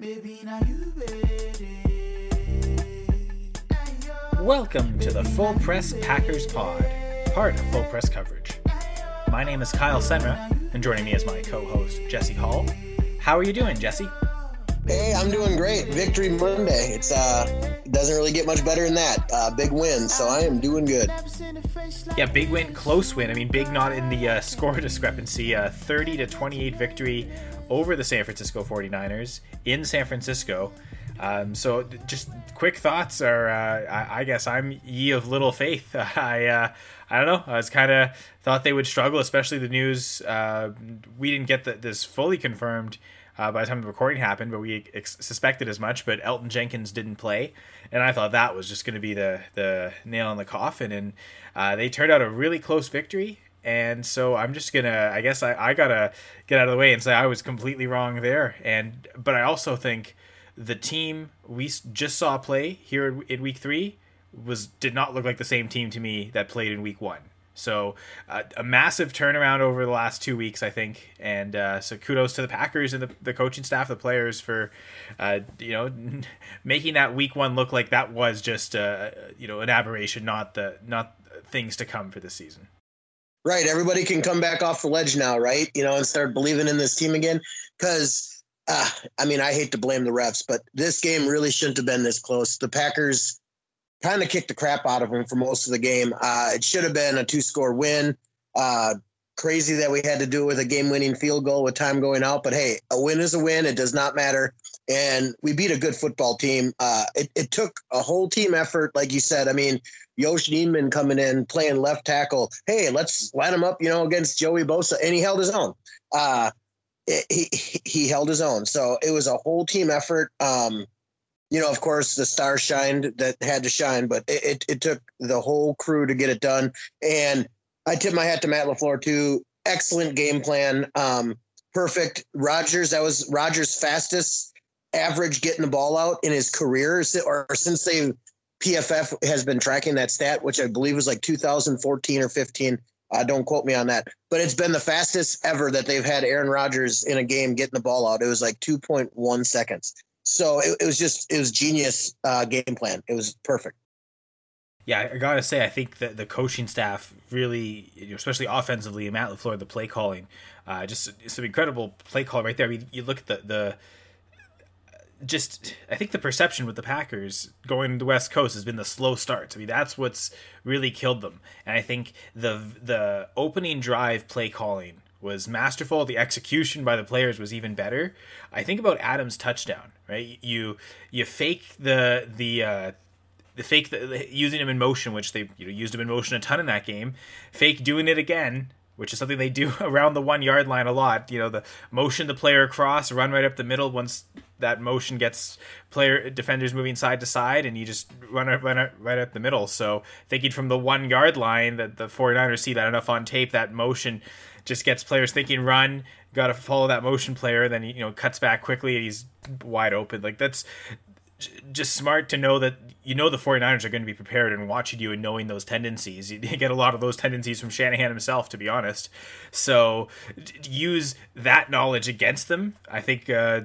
Baby, now you ready? Welcome to the Full Press Packers Pod, part of Full Press Coverage. My name is Kyle Senra, and joining me is my co-host, Jesse Hall. How are you doing, Jesse? Hey, I'm doing great. Victory Monday. It doesn't really get much better than that. Big win, so I am doing good. Yeah, big win, close win. I mean, big not in the score discrepancy. 30-28 victory over the San Francisco 49ers in San Francisco. So just quick thoughts are, I guess I'm ye of little faith. I don't know. I was kind of thought they would struggle, especially the news. We didn't get this fully confirmed by the time the recording happened, but we suspected as much. But Elton Jenkins didn't play, and I thought that was just going to be the nail in the coffin. And they turned out a really close victory. And so I'm just gonna, I guess I gotta get out of the way and say I was completely wrong there. But I also think the team we just saw play here in week 3 did not look like the same team to me that played in week 1. So a massive turnaround over the last 2 weeks, I think. And so kudos to the Packers and the coaching staff, the players for, making that week 1 look like that was just, an aberration, not things to come for this season. Right. Everybody can come back off the ledge now, right? And start believing in this team again. Because, I hate to blame the refs, but this game really shouldn't have been this close. The Packers kind of kicked the crap out of them for most of the game. It should have been a 2-score win. Crazy that we had to do it with a game-winning field goal with time going out. But, hey, a win is a win. It does not matter. And we beat a good football team. It took a whole team effort, like you said. I mean, Yosh Nijman coming in, playing left tackle. Hey, let's line him up, against Joey Bosa. And he held his own. He held his own. So it was a whole team effort. Of course, the stars shined that had to shine, but it took the whole crew to get it done. And I tip my hat to Matt LaFleur, too. Excellent game plan. Perfect. That was Rodgers' fastest average getting the ball out in his career, or since PFF has been tracking that stat, which I believe was like 2014 or 15. Don't quote me on that, but it's been the fastest ever that they've had Aaron Rodgers in a game getting the ball out. It was like 2.1 seconds. So it was genius game plan. It was perfect. Yeah, I gotta say, I think that the coaching staff really, especially offensively, Matt LaFleur, the play calling, just some incredible play call right there. I mean, you look at I think the perception with the Packers going to the West Coast has been the slow starts. I mean, that's what's really killed them. And I think the opening drive play calling was masterful. The execution by the players was even better. I think about Adams' touchdown, right? You fake using him in motion, which they used him in motion a ton in that game. Fake doing it again, which is something they do around the 1 yard line a lot. The motion the player across, run right up the middle once that motion gets defenders moving side to side, and you just run right up the middle. So thinking from the 1 yard line, that the 49ers see that enough on tape, that motion just gets players thinking run, got to follow that motion player, then he cuts back quickly and he's wide open. Like, that's just smart to know that the 49ers are going to be prepared and watching you and knowing those tendencies. You get a lot of those tendencies from Shanahan himself, to be honest. So use that knowledge against them. I think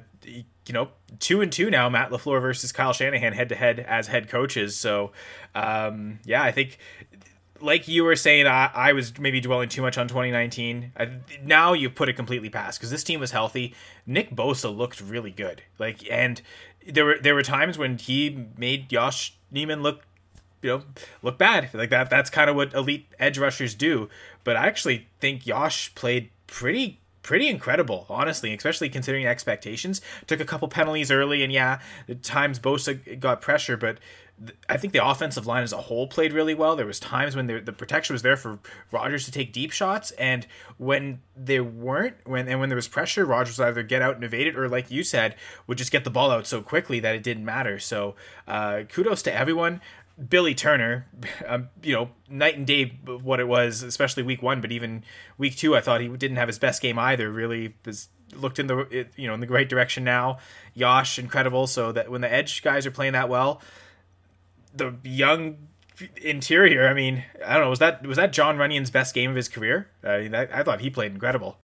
2-2 now, Matt LaFleur versus Kyle Shanahan head-to-head as head coaches. So I think, like you were saying, I was maybe dwelling too much on 2019. Now you put it completely past, because this team was healthy. Nick Bosa looked really good. And there were times when he made Yosh Nijman look bad. Like that's kind of what elite edge rushers do. But I actually think Yosh played pretty incredible, honestly, especially considering expectations. Took a couple penalties early, and at times Bosa got pressure, but I think the offensive line as a whole played really well. There was times when the protection was there for Rodgers to take deep shots, and when there weren't, when there was pressure, Rodgers would either get out and evade it, or, like you said, would just get the ball out so quickly that it didn't matter. So kudos to everyone. Billy Turner, night and day what it was, especially week 1, but even week 2, I thought he didn't have his best game either. Really looked in the right direction now. Yosh, incredible. So that when the edge guys are playing that well, the young interior, I mean, I don't know, was that John Runyon's best game of his career? I thought he played incredible.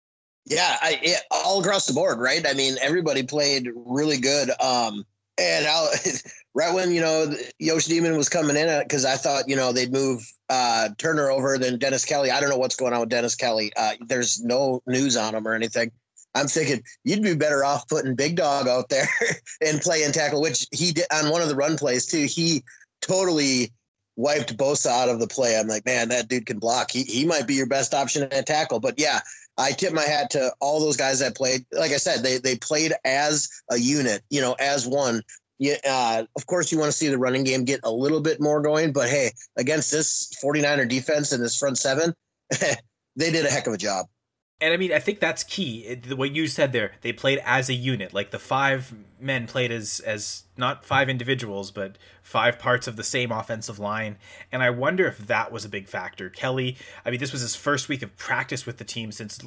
Yeah, all across the board, right? I mean, everybody played really good. And right when Yosh Demon was coming in, because I thought they'd move Turner over, then Dennis Kelly. I don't know what's going on with Dennis Kelly. There's no news on him or anything. I'm thinking you'd be better off putting Big Dog out there and playing tackle, which he did on one of the run plays too. He totally wiped Bosa out of the play. I'm like, man, that dude can block. He might be your best option at tackle. But yeah, I tip my hat to all those guys that played. Like I said, they played as a unit, as one. Yeah, of course, you want to see the running game get a little bit more going. But hey, against this 49er defense and this front seven, they did a heck of a job. And I mean, I think that's key. What you said there, they played as a unit. Like the 5 men played as not 5 individuals, but 5 parts of the same offensive line. And I wonder if that was a big factor. Kelly, I mean, this was his first week of practice with the team since,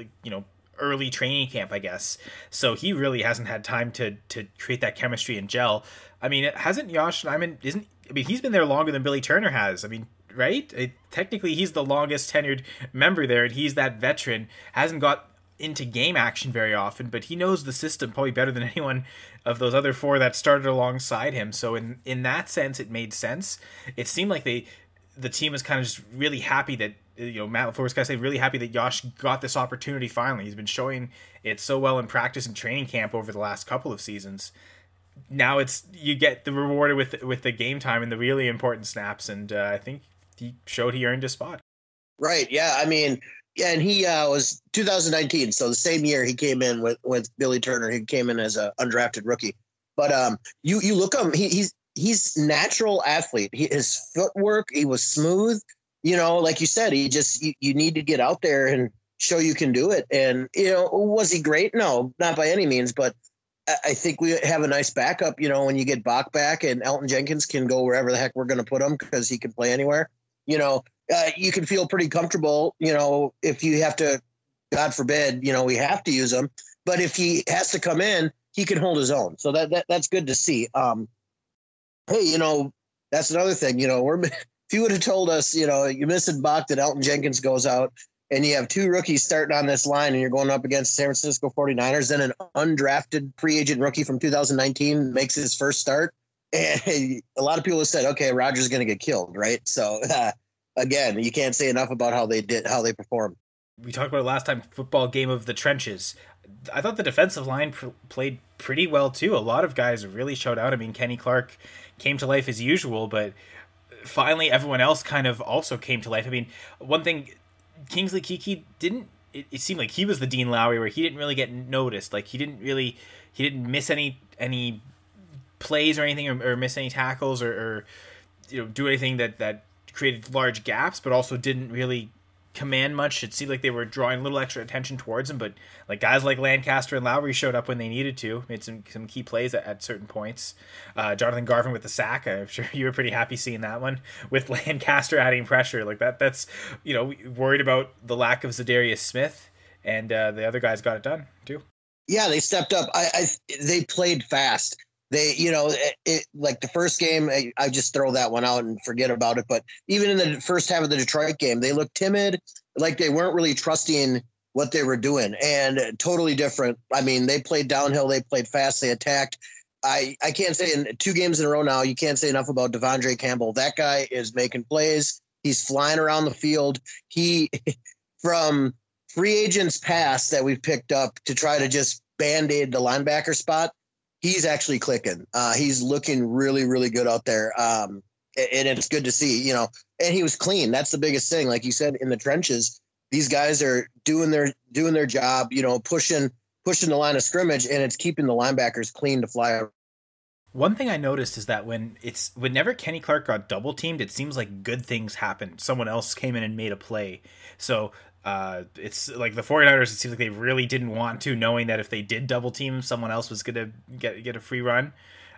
early training camp, I guess. So he really hasn't had time to create that chemistry and gel. I mean, hasn't Yosh Nijman, he's been there longer than Billy Turner has. I mean, right? Technically, he's the longest tenured member there, and he's that veteran. Hasn't got into game action very often, but he knows the system probably better than anyone of those other 4 that started alongside him. So in that sense, it made sense. It seemed like the team was kind of just really happy that Matt LaFleur's guys say really happy that Yosh got this opportunity finally. He's been showing it so well in practice and training camp over the last couple of seasons. Now you get the reward with the game time and the really important snaps, and I think he showed he earned a spot. Right. Yeah. I mean, yeah, and he was 2019, so the same year he came in with Billy Turner. He came in as an undrafted rookie. But you look at him, he's natural athlete. His footwork, he was smooth. Like you said, you need to get out there and show you can do it. And was he great? No, not by any means. But I think we have a nice backup. When you get Bach back and Elton Jenkins can go wherever the heck we're going to put him because he can play anywhere. You can feel pretty comfortable. If you have to, God forbid, we have to use him. But if he has to come in, he can hold his own. So that's good to see. Hey, that's another thing. If you would have told us, you're missing Bach, that Elton Jenkins goes out, and you have 2 rookies starting on this line, and you're going up against San Francisco 49ers, then an undrafted free agent rookie from 2019 makes his first start. And a lot of people have said, okay, Rodgers is going to get killed, right? So, again, you can't say enough about how they performed. We talked about it last time, football game of the trenches. I thought the defensive line played pretty well, too. A lot of guys really showed out. I mean, Kenny Clark came to life as usual, but finally everyone else kind of also came to life. I mean, one thing, Kingsley Keke didn't, it seemed like he was the Dean Lowry where he didn't really get noticed. Like he didn't miss any plays or anything, or miss any tackles or do anything that created large gaps, but also didn't really command much. It seemed like they were drawing a little extra attention towards him, but like guys like Lancaster and Lowry showed up when they needed to, made some key plays at certain points. Jonathan Garvin with the sack, I'm sure you were pretty happy seeing that one, with Lancaster adding pressure like that. That's worried about the lack of Zadarius Smith, and the other guys got it done too. Yeah, they stepped up. They played fast. They, like the first game, I just throw that one out and forget about it. But even in the first half of the Detroit game, they looked timid, like they weren't really trusting what they were doing, and totally different. I mean, they played downhill, they played fast, they attacked. I can't say in 2 games in a row now, you can't say enough about Devondre Campbell. That guy is making plays. He's flying around the field. He, from free agents past that we've picked up to try to just band-aid the linebacker spot, he's actually clicking. He's looking really, really good out there. And it's good to see, and he was clean. That's the biggest thing. Like you said, in the trenches, these guys are doing their job, pushing the line of scrimmage, and it's keeping the linebackers clean to fly. One thing I noticed is that whenever Kenny Clark got double teamed, it seems like good things happened. Someone else came in and made a play. So it's like the 49ers, it seems like they really didn't want to, knowing that if they did double team, someone else was going to get a free run.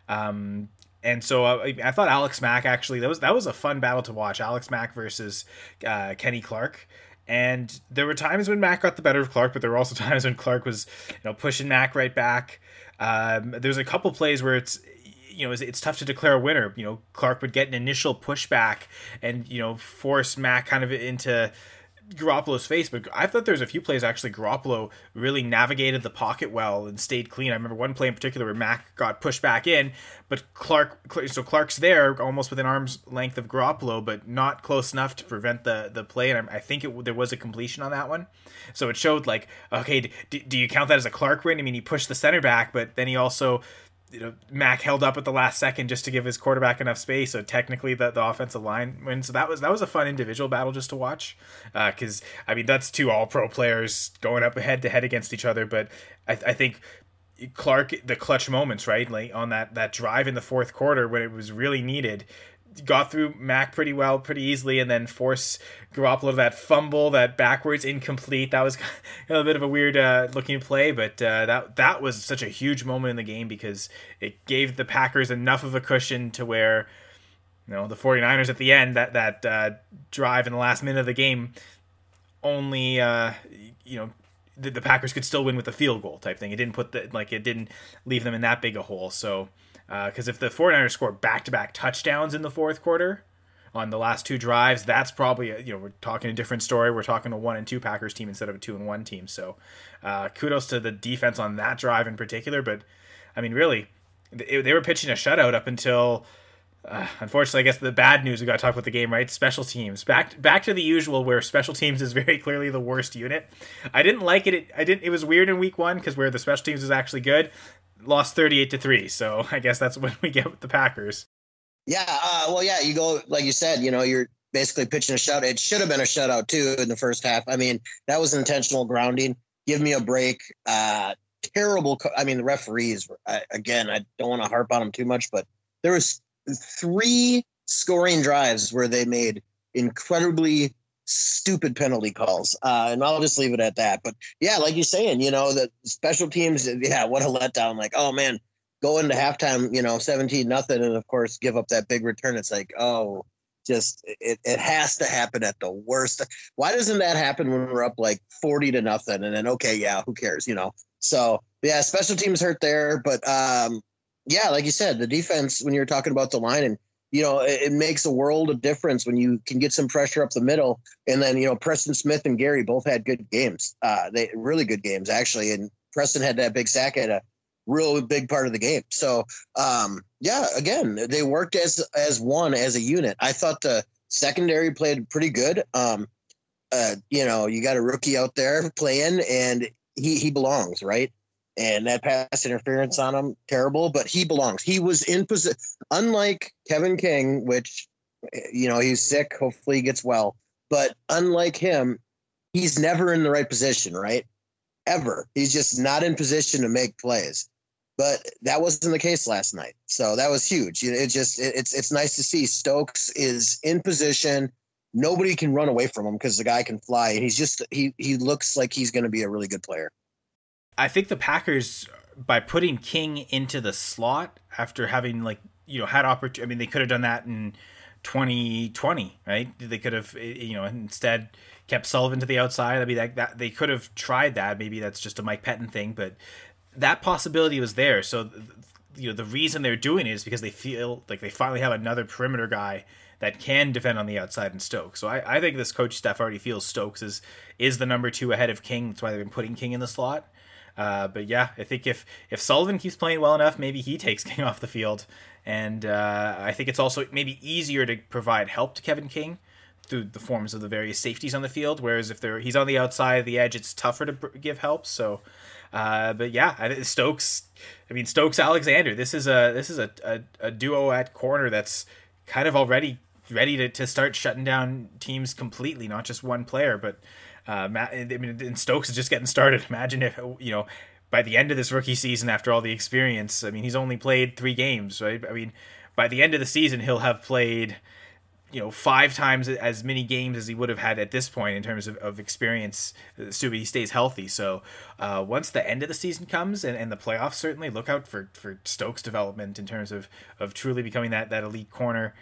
And so I thought Alex Mack, actually, that was a fun battle to watch. Alex Mack versus Kenny Clark. And there were times when Mack got the better of Clark, but there were also times when Clark was, pushing Mack right back. There's a couple plays where it's tough to declare a winner. Clark would get an initial pushback and, force Mack kind of into Garoppolo's face, but I thought there was a few plays actually Garoppolo really navigated the pocket well and stayed clean. I remember one play in particular where Mac got pushed back in, but Clark's there almost within arm's length of Garoppolo, but not close enough to prevent the play, and I think there was a completion on that one. So it showed like, okay, do you count that as a Clark win? I mean, he pushed the center back, but then he also, Mac held up at the last second just to give his quarterback enough space. So technically the offensive line wins. So that was a fun individual battle just to watch. Cause I mean, that's two all pro players going up head to head against each other. But I think Clark, the clutch moments, right? Like on that drive in the fourth quarter when it was really needed, got through Mac pretty well, pretty easily, and then force Garoppolo to that fumble, that backwards incomplete. That was a bit of a weird looking play, but that was such a huge moment in the game because it gave the Packers enough of a cushion to where, the 49ers at the end, that drive in the last minute of the game, only the Packers could still win with a field goal type thing. It didn't leave them in that big a hole. So. Because if the 49ers score back-to-back touchdowns in the fourth quarter on the last two drives, that's probably, we're talking a different story. We're talking a 1-2 Packers team instead of a 2-1 team. So kudos to the defense on that drive in particular. But, I mean, really, they were pitching a shutout up until, unfortunately, I guess the bad news, we got to talk about the game, right? Special teams. Back to the usual where special teams is very clearly the worst unit. I didn't like it. It was weird in week one because where the special teams is actually good. Lost 38-3, so I guess that's what we get with the Packers. Yeah, you go, like you said, you're basically pitching a shutout. It should have been a shutout, too, in the first half. I mean, that was intentional grounding. Give me a break. Terrible. The referees, again, I don't want to harp on them too much, but there was 3 scoring drives where they made incredibly stupid penalty calls. And I'll just leave it at that. But yeah, like you're saying, the special teams, what a letdown. Like, oh man, go into halftime, 17-0, and of course give up that big return. It's like, oh, just it has to happen at the worst. Why doesn't that happen when we're up like 40-0 and then okay, yeah, who cares, So yeah, special teams hurt there, but like you said, the defense, when you're talking about the line, and it makes a world of difference when you can get some pressure up the middle. And then, Preston Smith and Gary both had good games. They really good games, actually. And Preston had that big sack at a real big part of the game. So, again, they worked as one, as a unit. I thought the secondary played pretty good. You got a rookie out there playing, and he belongs, right? And that pass interference on him, terrible, but he belongs. He was in position, unlike Kevin King, which, he's sick. Hopefully he gets well. But unlike him, he's never in the right position, right? Ever. He's just not in position to make plays. But that wasn't the case last night. So that was huge. It's nice to see Stokes is in position. Nobody can run away from him because the guy can fly. And he looks like he's going to be a really good player. I think the Packers, by putting King into the slot after having had opportunity, I mean, they could have done that in 2020, right? They could have, instead kept Sullivan to the outside. I mean, that they could have tried that. Maybe that's just a Mike Pettin thing, but that possibility was there. So, the reason they're doing it is because they feel like they finally have another perimeter guy that can defend on the outside in Stokes. So I think this coach staff already feels Stokes is the number 2 ahead of King. That's why they've been putting King in the slot. But yeah, I think if Sullivan keeps playing well enough, maybe he takes King off the field. And I think it's also maybe easier to provide help to Kevin King through the forms of the various safeties on the field. Whereas if he's on the outside of the edge, it's tougher to give help. So, but yeah, Stokes Alexander. This is a duo at corner that's kind of already ready to start shutting down teams completely, not just one player, but. And Stokes is just getting started. Imagine if, by the end of this rookie season, after all the experience, I mean, he's only played 3 games, right? I mean, by the end of the season, he'll have played, 5 times as many games as he would have had at this point in terms of experience, assuming he stays healthy. So once the end of the season comes and the playoffs, certainly look out for Stokes' development in terms of truly becoming that elite corner.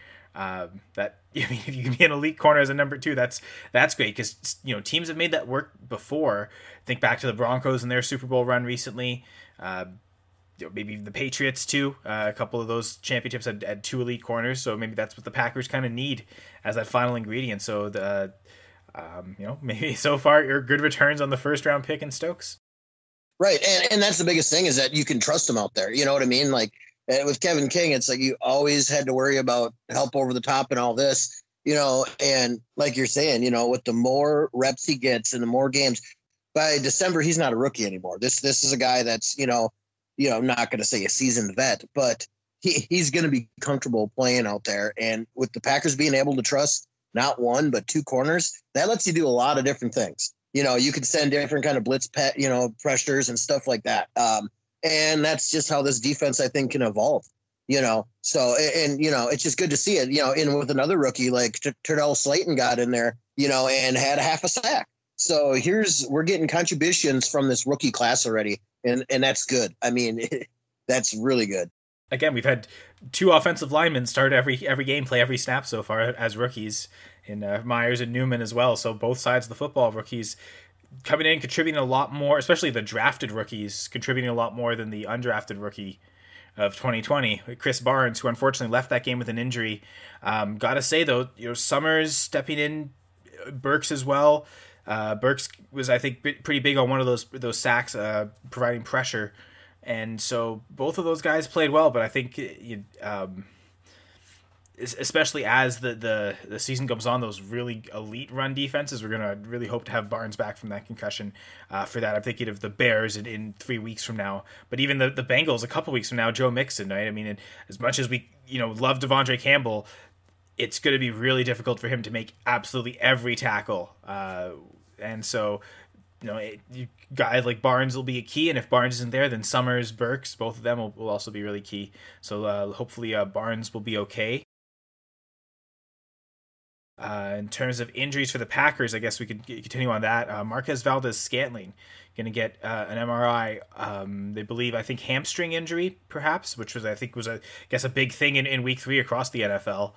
If you can be an elite corner as a number 2, that's great because teams have made that work before. Think back to the Broncos and their Super Bowl run recently. Maybe the Patriots too. A couple of those championships had 2 elite corners, so maybe that's what the Packers kind of need as that final ingredient. So maybe so far your good returns on the first round pick in Stokes. Right. And that's the biggest thing is that you can trust him out there. You know what I mean? Like with Kevin King, it's like you always had to worry about help over the top and all this, and like you're saying, with the more reps he gets and the more games, by December, he's not a rookie anymore. This is a guy that's, not going to say a seasoned vet, but he's going to be comfortable playing out there. And with the Packers being able to trust not one, but two corners, that lets you do a lot of different things. You could send different kind of blitz pressures and stuff like that. And that's just how this defense, I think, can evolve, so, and, it's just good to see it, in with another rookie, like Terdell Slayton got in there, and had a half a sack. So we're getting contributions from this rookie class already. And that's good. I mean, that's really good. Again, we've had two offensive linemen start every game, play every snap so far as rookies, in Myers and Newman as well. So both sides of the football, rookies coming in, contributing a lot more, especially the drafted rookies, contributing a lot more than the undrafted rookie of 2020, Chris Barnes, who unfortunately left that game with an injury. Got to say, though, Summers stepping in, Burks as well. Burks was, I think, pretty big on one of those sacks, providing pressure. And so both of those guys played well, but I think especially as the season goes on, those really elite run defenses, we're going to really hope to have Barnes back from that concussion for that. I'm thinking of the Bears in 3 weeks from now, but even the Bengals a couple weeks from now, Joe Mixon, right? I mean, as much as we love Devondre Campbell, it's going to be really difficult for him to make absolutely every tackle. And so, guys like Barnes will be a key, and if Barnes isn't there, then Summers, Burks, both of them will also be really key. So hopefully Barnes will be okay. In terms of injuries for the Packers, I guess we could continue on that. Marquez Valdes-Scantling going to get an MRI. They believe, I think, hamstring injury, perhaps, which was a big thing in week 3 across the NFL.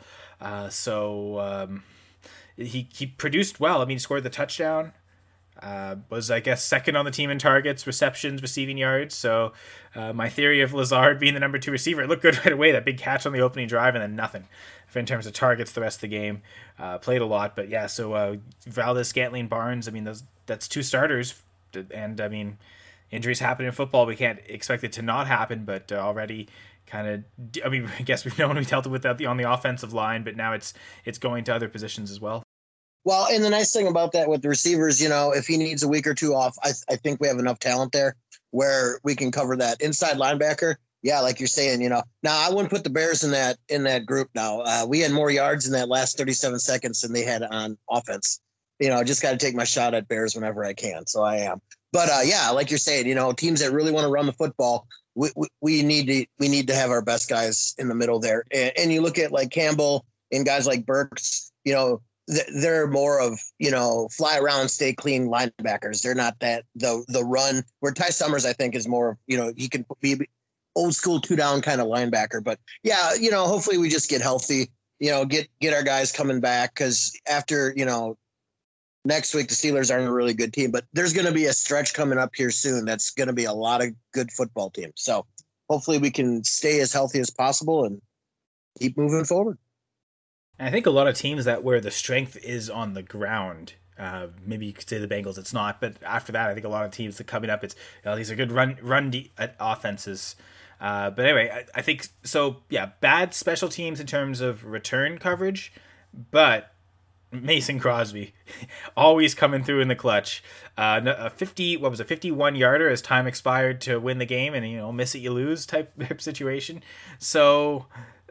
He produced well. I mean, scored the touchdown. Was, I guess, second on the team in targets, receptions, receiving yards. So my theory of Lazard being the number 2 receiver, it looked good right away. That big catch on the opening drive, and then nothing in terms of targets the rest of the game. Played a lot, but yeah. So Valdes-Scantling, Barnes. I mean, that's 2 starters, and I mean, injuries happen in football. We can't expect it to not happen, but already kind of. I mean, I guess we've known we dealt with that on the offensive line, but now it's going to other positions as well. Well, and the nice thing about that with the receivers, if he needs a week or 2 off, I think we have enough talent there where we can cover that. Inside linebacker, yeah, like you're saying, now I wouldn't put the Bears in that group now. We had more yards in that last 37 seconds than they had on offense. Just got to take my shot at Bears whenever I can. So I am. But yeah, like you're saying, teams that really want to run the football, we need to have our best guys in the middle there. And you look at like Campbell and guys like Burks, they're more of, fly around, stay clean linebackers. They're not that the run where Ty Summers, I think, is more, he can be old school 2-down kind of linebacker. But yeah, hopefully we just get healthy, get our guys coming back. Cause after, next week, the Steelers aren't a really good team, but there's going to be a stretch coming up here soon. That's going to be a lot of good football teams. So hopefully we can stay as healthy as possible and keep moving forward. And I think a lot of teams where the strength is on the ground, maybe you could say the Bengals, it's not, but after that, I think a lot of teams that coming up, it's these are good run offenses. But anyway, I think so. Yeah, bad special teams in terms of return coverage, but Mason Crosby always coming through in the clutch. A 51 yarder as time expired to win the game, and miss it you lose type situation. So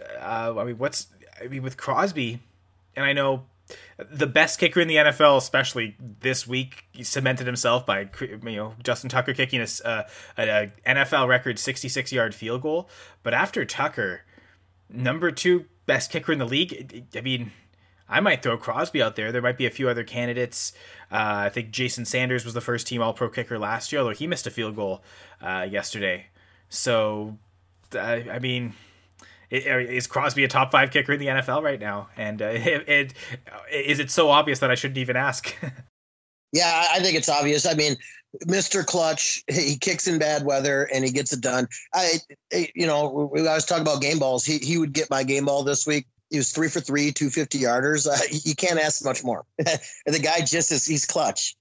with Crosby, and I know the best kicker in the NFL, especially this week, he cemented himself by Justin Tucker kicking a NFL record 66-yard field goal. But after Tucker, number 2 best kicker in the league, I mean, I might throw Crosby out there. There might be a few other candidates. I think Jason Sanders was the first team All-Pro kicker last year, although he missed a field goal yesterday. So, I mean, is Crosby a top 5 kicker in the NFL right now? And is it so obvious that I shouldn't even ask? Yeah, I think it's obvious. I mean, Mr. Clutch, he kicks in bad weather and he gets it done. I was talking about game balls. He would get my game ball this week. He was 3 for 3, 250-yarders. You can't ask much more. And the guy he's clutch.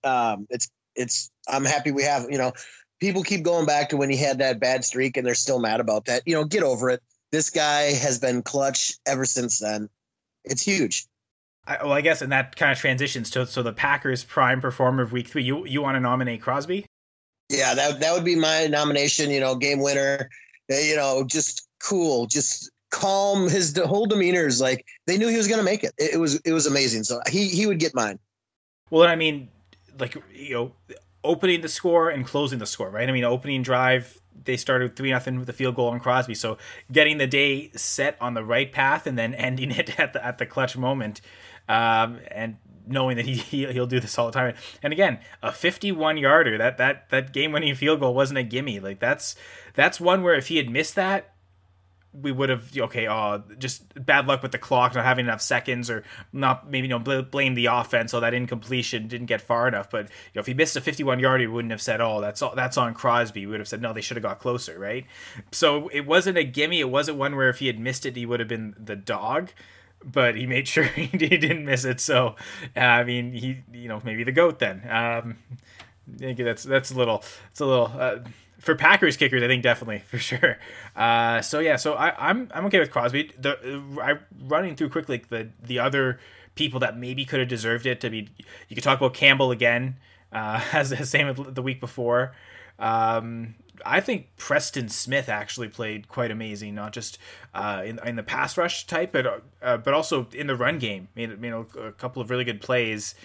I'm happy we have, people keep going back to when he had that bad streak and they're still mad about that. Get over it. This guy has been clutch ever since then. It's huge. I guess, and that kind of transitions to the Packers prime performer of week 3. You want to nominate Crosby? Yeah, that would be my nomination. Game winner. Just cool, just calm. His whole demeanor is like they knew he was going to make it. It was amazing. So he would get mine. Well, I mean, opening the score and closing the score, right? I mean, opening drive, they started 3-0 with a field goal on Crosby. So getting the day set on the right path and then ending it at the clutch moment, and knowing that he'll do this all the time. And again, a 51-yarder, that game-winning field goal wasn't a gimme. Like that's one where if he had missed that, we would have just bad luck with the clock, not having enough seconds, or not maybe blame the offense. So that incompletion didn't get far enough. But if he missed a 51-yarder, we wouldn't have said, that's on Crosby. We would have said, no, they should have got closer, right? So it wasn't a gimme. It wasn't one where if he had missed it, he would have been the dog. But he made sure he didn't miss it. So I mean, he maybe the GOAT then. I think that's a little for Packers kickers, I think definitely for sure. So I'm okay with Crosby. Running through quickly the other people that maybe could have deserved it. I mean, you could talk about Campbell again, as the same as the week before. I think Preston Smith actually played quite amazing, not just in the pass rush type, but also in the run game. Made a couple of really good plays,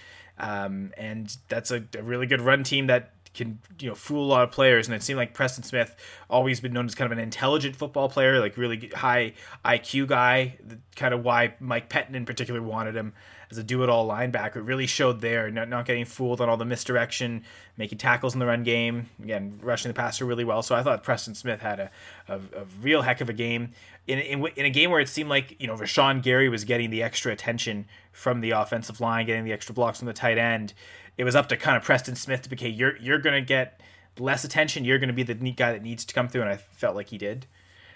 and that's a really good run team that can fool a lot of players. And it seemed like Preston Smith always been known as kind of an intelligent football player, like really high IQ guy. Kind of why Mike Pettin in particular wanted him as a do-it-all linebacker. It really showed there, not getting fooled on all the misdirection, making tackles in the run game, again rushing the passer really well. So I thought Preston Smith had a real heck of a game in a game where it seemed like Rashawn Gary was getting the extra attention from the offensive line, getting the extra blocks from the tight end. It was up to kind of Preston Smith to be, okay, you're going to get less attention. You're going to be the neat guy that needs to come through, and I felt like he did.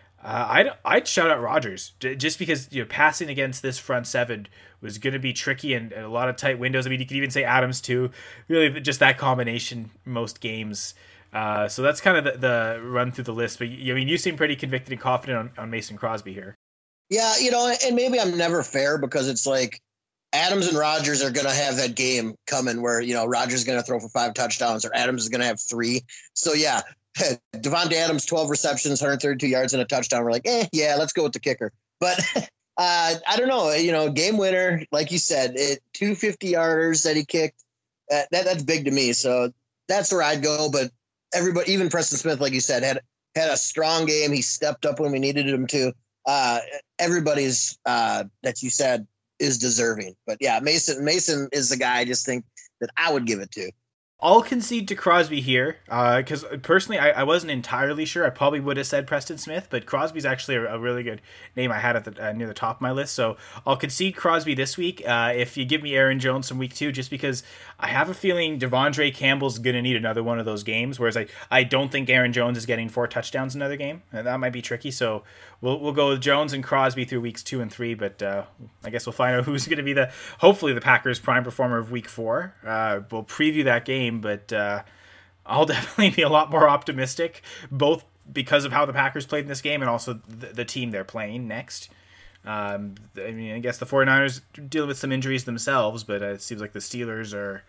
I'd shout out Rodgers just because passing against this front seven was going to be tricky and a lot of tight windows. I mean, you could even say Adams too. Really, just that combination most games. So that's kind of the run through the list. But you seem pretty convicted and confident on Mason Crosby here. Yeah, and maybe I'm never fair because it's like Adams and Rodgers are going to have that game coming where, Rodgers is going to throw for 5 touchdowns or Adams is going to have 3. So, yeah, Devontae Adams, 12 receptions, 132 yards and a touchdown. We're like, yeah, let's go with the kicker. But I don't know, game winner, like you said, 250-yarders that he kicked. That's big to me. So that's where I'd go. But everybody, even Preston Smith, like you said, had a strong game. He stepped up when we needed him to. Everybody's that you said is deserving. But yeah, Mason is the guy I just think that I would give it to. I'll concede to Crosby here because personally I wasn't entirely sure. I probably would have said Preston Smith, but Crosby's actually a really good name I had at near the top of my list. So I'll concede Crosby this week if you give me Aaron Jones from week 2, just because I have a feeling Devondre Campbell's going to need another one of those games, whereas I don't think Aaron Jones is getting 4 touchdowns another game, and that might be tricky. So we'll go with Jones and Crosby through weeks 2 and 3, but I guess we'll find out who's going to be hopefully the Packers' prime performer of week 4. We'll preview that game, but I'll definitely be a lot more optimistic, both because of how the Packers played in this game and also the team they're playing next. I guess the 49ers dealing with some injuries themselves, but it seems like the Steelers are,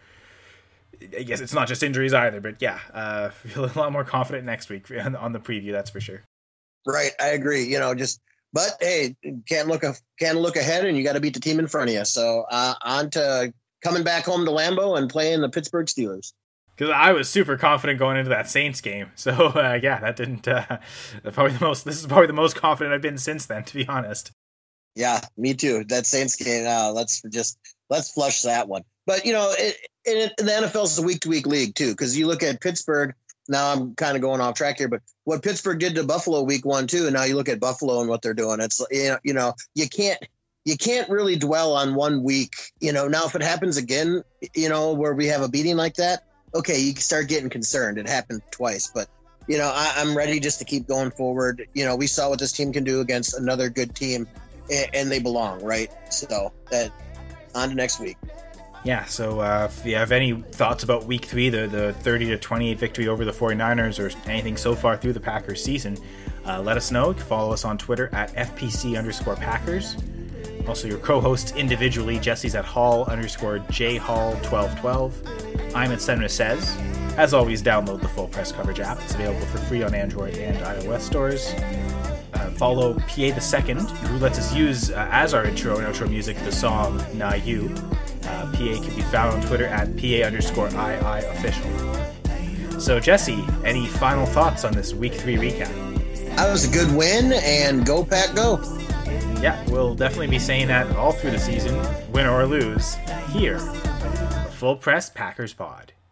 I guess it's not just injuries either, but yeah, feel a lot more confident next week on the preview, that's for sure. Right, I agree. But hey, can't look ahead, and you got to beat the team in front of you. So on to coming back home to Lambeau and playing the Pittsburgh Steelers. Because I was super confident going into that Saints game. So yeah, that didn't. This is probably the most confident I've been since then, to be honest. Yeah, me too. That Saints game. Let's flush that one. But the NFL is a week-to-week league too, because you look at Pittsburgh. Now I'm kind of going off track here, but what Pittsburgh did to Buffalo week 1 too, and now you look at Buffalo and what they're doing. It's you can't really dwell on 1 week. Now if it happens again, where we have a beating like that, okay, you can start getting concerned. It happened twice, but I'm ready just to keep going forward. We saw what this team can do against another good team. and they belong, right? So that on to next week. Yeah, so if you have any thoughts about week 3, the 30-28 victory over the 49ers, or anything so far through the Packers season, let us know. You can follow us on Twitter at FPC_Packers. Also, your co-hosts individually, Jesse's at Hall_JHall1212. I'm at Senra Says. As always, download the Full Press Coverage app. It's available for free on Android and iOS stores. Follow PA the Second, who lets us use, as our intro and outro music, the song Na You. PA can be found on Twitter at PA_II official. So, Jesse, any final thoughts on this Week 3 recap? That was a good win, and go Pack go. Yeah, we'll definitely be saying that all through the season, win or lose, here, the Full Press Packers Pod.